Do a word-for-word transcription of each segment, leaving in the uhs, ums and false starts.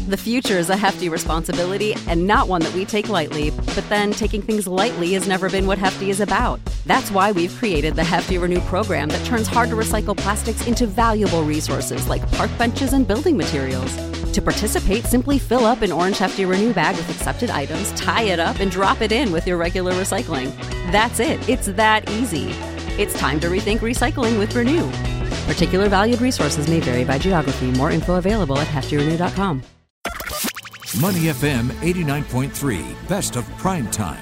The future is a hefty responsibility and not one that we take lightly. But then taking things lightly has never been what Hefty is about. That's why we've created the Hefty Renew program that turns hard-to-recycle plastics into valuable resources like park benches and building materials. To participate, simply fill up an orange Hefty Renew bag with accepted items, tie it up, and drop it in with your regular recycling. That's it. It's that easy. It's time to rethink recycling with Renew. Particular valued resources may vary by geography. More info available at hefty renew dot com. Money F M eighty-nine point three, best of prime time.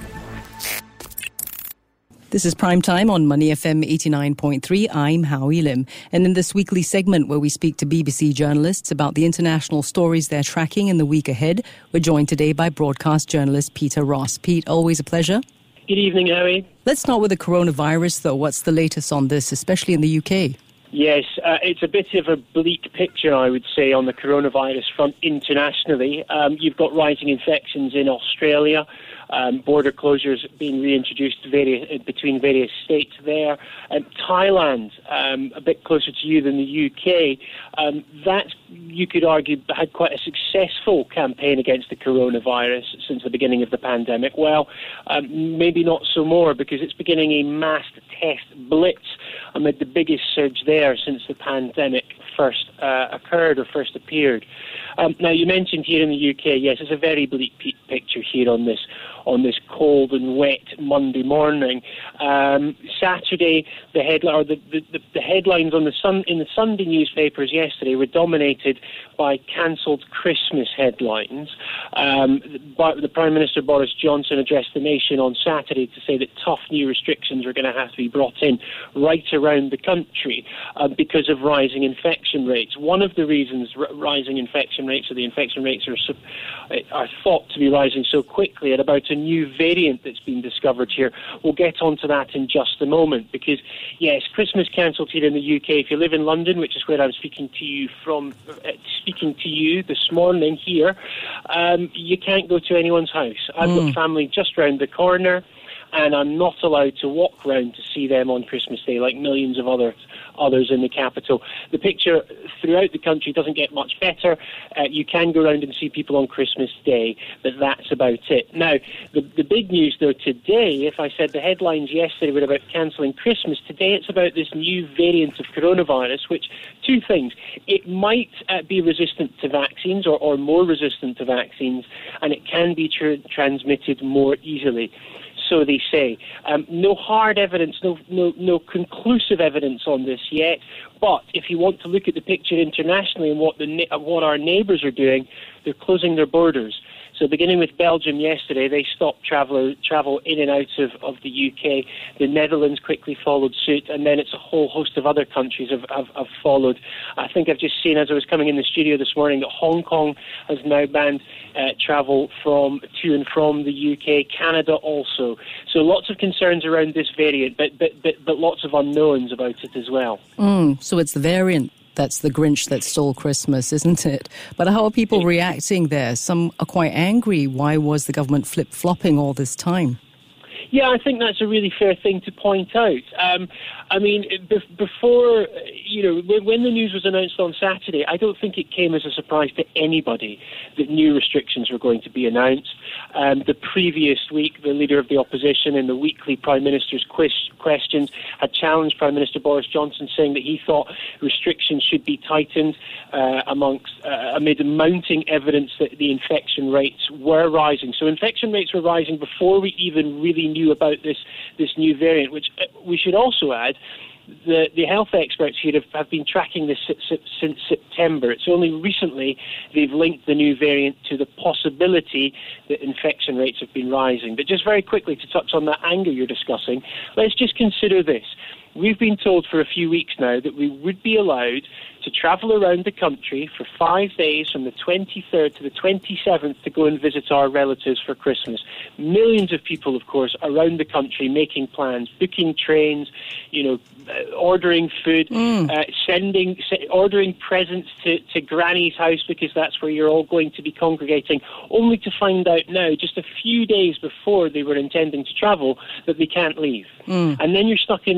This is Prime Time on Money F M eighty-nine point three. I'm Howie Lim. And in this weekly segment where we speak to B B C journalists about the international stories they're tracking in the week ahead, we're joined today by broadcast journalist Peter Ross. Pete, always a pleasure. Good evening, Howie. Let's start with the coronavirus, though. What's the latest on this, especially in the U K? Yes, uh, it's a bit of a bleak picture, I would say, on the coronavirus front internationally. Um, you've got rising infections in Australia, um, border closures being reintroduced various, between various states there. Um, Thailand, um, a bit closer to you than the U K, um, that, you could argue, had quite a successful campaign against the coronavirus since the beginning of the pandemic. Well, um, maybe not so more, because it's beginning a mass test blitz amid the biggest surge there since the pandemic first uh, occurred or first appeared. Um, now, you mentioned here in the U K, yes, it's a very bleak p- picture here on this on this cold and wet Monday morning. Um, Saturday, the headline or the, the, the headlines on the sun in the Sunday newspapers yesterday were dominated by cancelled Christmas headlines. Um, but the Prime Minister Boris Johnson addressed the nation on Saturday to say that tough new restrictions are going to have to be brought in right around the country uh, because of rising infection rates. One of the reasons r- rising infection rates, or the infection rates are are thought to be rising so quickly, at about a new variant that's been discovered here. We'll get onto that in just a moment, because yes, Christmas cancelled here in the U K. If you live in London, which is where I'm speaking to you from, uh, speaking to you this morning here, um, you can't go to anyone's house. I've mm. got family just round the corner, and I'm not allowed to walk round to see them on Christmas Day like millions of others others in the capital. The picture throughout the country doesn't get much better. Uh, you can go around and see people on Christmas Day, but that's about it. Now, the, the big news, though, today, if I said the headlines yesterday were about cancelling Christmas, today it's about this new variant of coronavirus, which, two things, it might uh, be resistant to vaccines or, or more resistant to vaccines, and it can be tr- transmitted more easily. So they say. Um, no hard evidence, no, no no conclusive evidence on this yet. But if you want to look at the picture internationally and what the what our neighbours are doing, they're closing their borders. So beginning with Belgium yesterday, they stopped travel, travel in and out of, of the U K. The Netherlands quickly followed suit, and then it's a whole host of other countries have, have, have followed. I think I've just seen, as I was coming in the studio this morning, that Hong Kong has now banned uh, travel from to and from the U K, Canada also. So lots of concerns around this variant, but but but, but lots of unknowns about it as well. Mm, so it's the variant that's the Grinch that stole Christmas, isn't it? But how are people reacting there? Some are quite angry. Why was the government flip-flopping all this time? Yeah, I think that's a really fair thing to point out. Um, I mean, be- before, you know, when, when the news was announced on Saturday, I don't think it came as a surprise to anybody that new restrictions were going to be announced. Um, the previous week, the Leader of the Opposition in the weekly Prime Minister's quiz- questions had challenged Prime Minister Boris Johnson, saying that he thought restrictions should be tightened uh, amongst uh, amid mounting evidence that the infection rates were rising. So infection rates were rising before we even really knew about this this new variant, which we should also add, the, the health experts here have, have been tracking this since September. It's only recently they've linked the new variant to the possibility that infection rates have been rising. But just very quickly to touch on that anger you're discussing, let's just consider this. We've been told for a few weeks now that we would be allowed to travel around the country for five days from the twenty-third to the twenty-seventh to go and visit our relatives for Christmas. Millions of people, of course, around the country making plans, booking trains, you know, uh, ordering food, mm. uh, sending, se- ordering presents to, to Granny's house because that's where you're all going to be congregating, only to find out now, just a few days before they were intending to travel, that they can't leave. Mm. And then you're stuck in London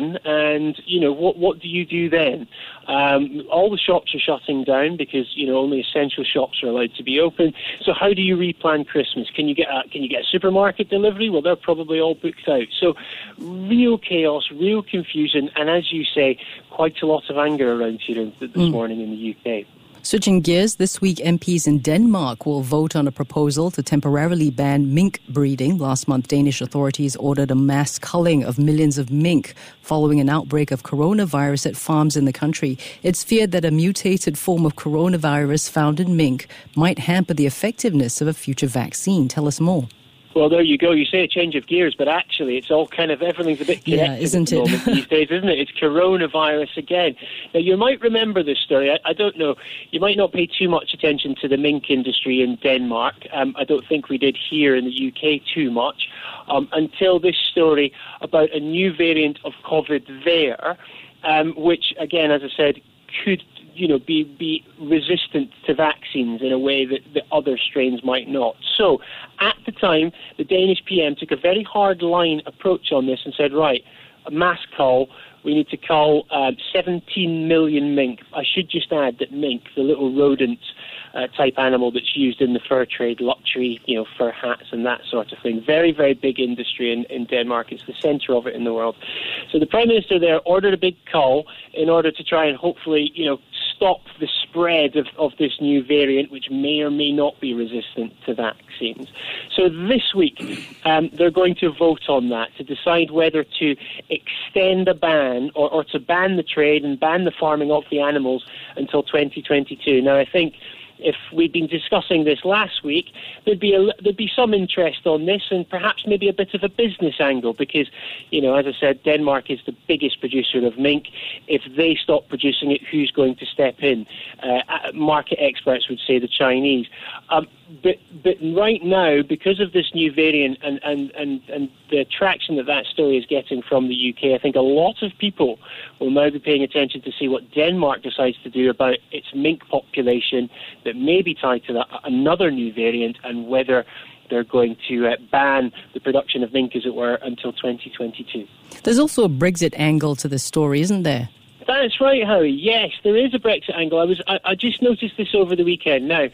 frozen, and, you know, what, what do you do then? Um, all the shops are shutting down because, you know, only essential shops are allowed to be open. So how do you replan Christmas? Can you get a, can you get a supermarket delivery? Well, they're probably all booked out. So real chaos, real confusion, and as you say, quite a lot of anger around here this mm. morning in the U K. Switching gears, this week M Ps in Denmark will vote on a proposal to temporarily ban mink breeding. Last month, Danish authorities ordered a mass culling of millions of mink following an outbreak of coronavirus at farms in the country. It's feared that a mutated form of coronavirus found in mink might hamper the effectiveness of a future vaccine. Tell us more. Well, there you go. You say a change of gears, but actually it's all kind of, everything's a bit connected yeah, isn't at the it? moment these days, isn't it? It's coronavirus again. Now, you might remember this story. I, I don't know. You might not pay too much attention to the mink industry in Denmark. Um, I don't think we did here in the U K too much um, until this story about a new variant of COVID there, um, which, again, as I said, could you know, be, be resistant to vaccines in a way that the other strains might not. So, at the time, the Danish P M took a very hard-line approach on this and said, right, a mass cull, we need to cull uh, seventeen million mink. I should just add that mink, the little rodent uh, type animal that's used in the fur trade, luxury, you know, fur hats and that sort of thing. Very, very big industry in, in Denmark. It's the centre of it in the world. So the Prime Minister there ordered a big cull in order to try and hopefully, you know, stop the spread of, of this new variant, which may or may not be resistant to vaccines. So this week, um, they're going to vote on that to decide whether to extend a ban or, or to ban the trade and ban the farming of the animals until twenty twenty-two. Now, I think if we'd been discussing this last week, there'd be a, there'd be some interest on this and perhaps maybe a bit of a business angle because, you know, as I said, Denmark is the biggest producer of mink. If they stop producing it, who's going to step in? Uh, market experts would say the Chinese. Um, but but right now, because of this new variant and, and, and, and the traction that that story is getting from the U K, I think a lot of people will now be paying attention to see what Denmark decides to do about its mink population that may be tied to that, another new variant, and whether they're going to uh, ban the production of mink, as it were, until twenty twenty-two. There's also a Brexit angle to this story, isn't there? That's right, Howie. Yes, there is a Brexit angle. I was I, I just noticed this over the weekend. Now,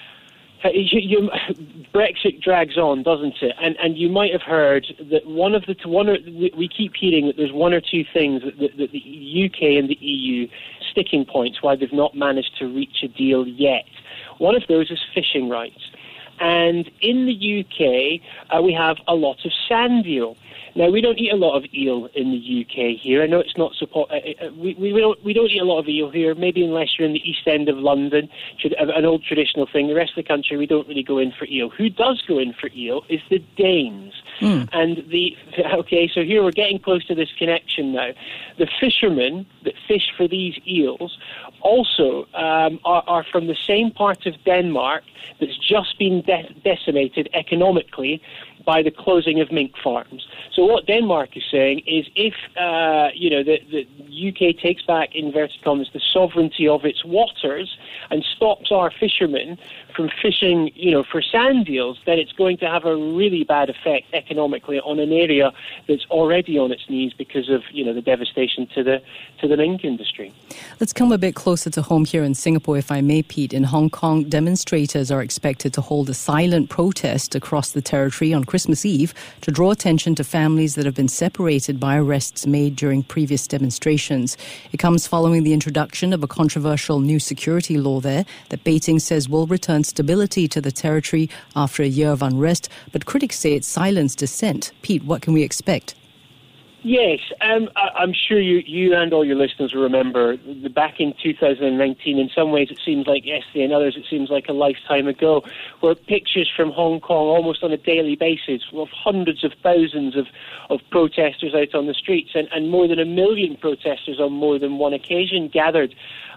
You, you, Brexit drags on, doesn't it? And and you might have heard that one of the one or, we keep hearing that there's one or two things that, that, that the U K and the E U sticking points why they've not managed to reach a deal yet. One of those is fishing rights, and in the U K uh, we have a lot of sand eel. Now, we don't eat a lot of eel in the U K here. I know it's not support. Uh, uh, we we don't we don't eat a lot of eel here. Maybe unless you're in the East End of London, an old traditional thing. The rest of the country, we don't really go in for eel. Who does go in for eel is the Danes. Mm. And the okay, so here we're getting close to this connection now. The fishermen that fish for these eels also um, are, are from the same part of Denmark that's just been de- decimated economically by the closing of mink farms. So what Denmark is saying is if, uh, you know, the, the U K takes back, inverted commas, the sovereignty of its waters and stops our fishermen from fishing, you know, for sand eels, then it's going to have a really bad effect economically on an area that's already on its knees because of, you know, the devastation to the to the mink industry. Let's come a bit closer to home here in Singapore, if I may, Pete. In Hong Kong, demonstrators are expected to hold a silent protest across the territory on Christmas Eve to draw attention to families that have been separated by arrests made during previous demonstrations. It comes following the introduction of a controversial new security law there that Beijing says will return stability to the territory after a year of unrest, but critics say it silenced dissent. Pete, what can we expect? Yes, um, I, I'm sure you, you and all your listeners will remember the, back in two thousand nineteen, in some ways it seems like yesterday, in others it seems like a lifetime ago, where pictures from Hong Kong almost on a daily basis of hundreds of thousands of, of protesters out on the streets and, and more than a million protesters on more than one occasion gathered.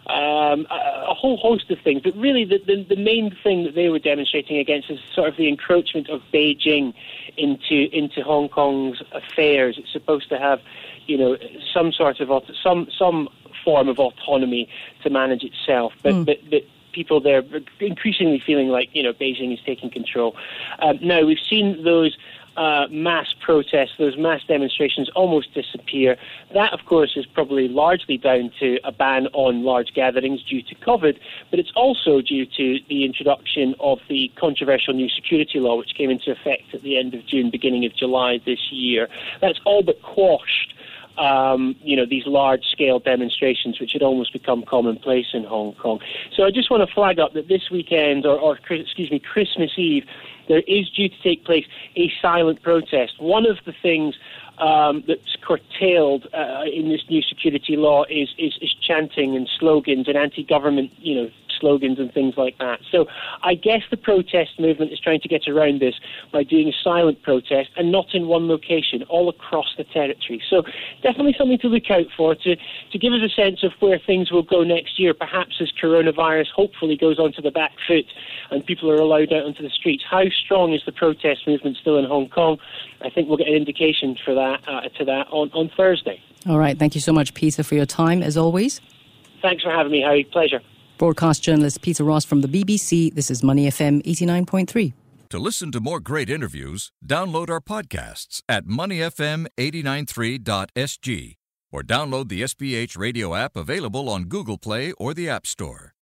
Um, a, a whole host of things, but really the, the, the main thing that they were demonstrating against is sort of the encroachment of Beijing into into Hong Kong's affairs. It's supposed to have, you know, some sort of some some form of autonomy to manage itself, but mm. but, but people there are increasingly feeling like, you know, Beijing is taking control. Um, now we've seen those uh, mass protests, those mass demonstrations almost disappear. That, of course, is probably largely down to a ban on large gatherings due to COVID, but it's also due to the introduction of the controversial new security law, which came into effect at the end of June, beginning of July this year. That's all but quashed Um, you know, these large-scale demonstrations, which had almost become commonplace in Hong Kong. So I just want to flag up that this weekend, or, or excuse me, Christmas Eve, there is due to take place a silent protest. One of the things um, that's curtailed uh, in this new security law is, is, is chanting and slogans and anti-government, you know, slogans and things like that. So I guess the protest movement is trying to get around this by doing a silent protest and not in one location, all across the territory. So definitely something to look out for to, to give us a sense of where things will go next year, perhaps as coronavirus hopefully goes onto the back foot and people are allowed out onto the streets. How strong is the protest movement still in Hong Kong? I think we'll get an indication for that uh, to that on, on Thursday. All right. Thank you so much, Peter, for your time, as always. Thanks for having me, Harry. Pleasure. Broadcast journalist Peter Ross from the B B C. This is Money F M eighty-nine point three. To listen to more great interviews, download our podcasts at money f m eight nine three dot s g or download the S B H radio app available on Google Play or the App Store.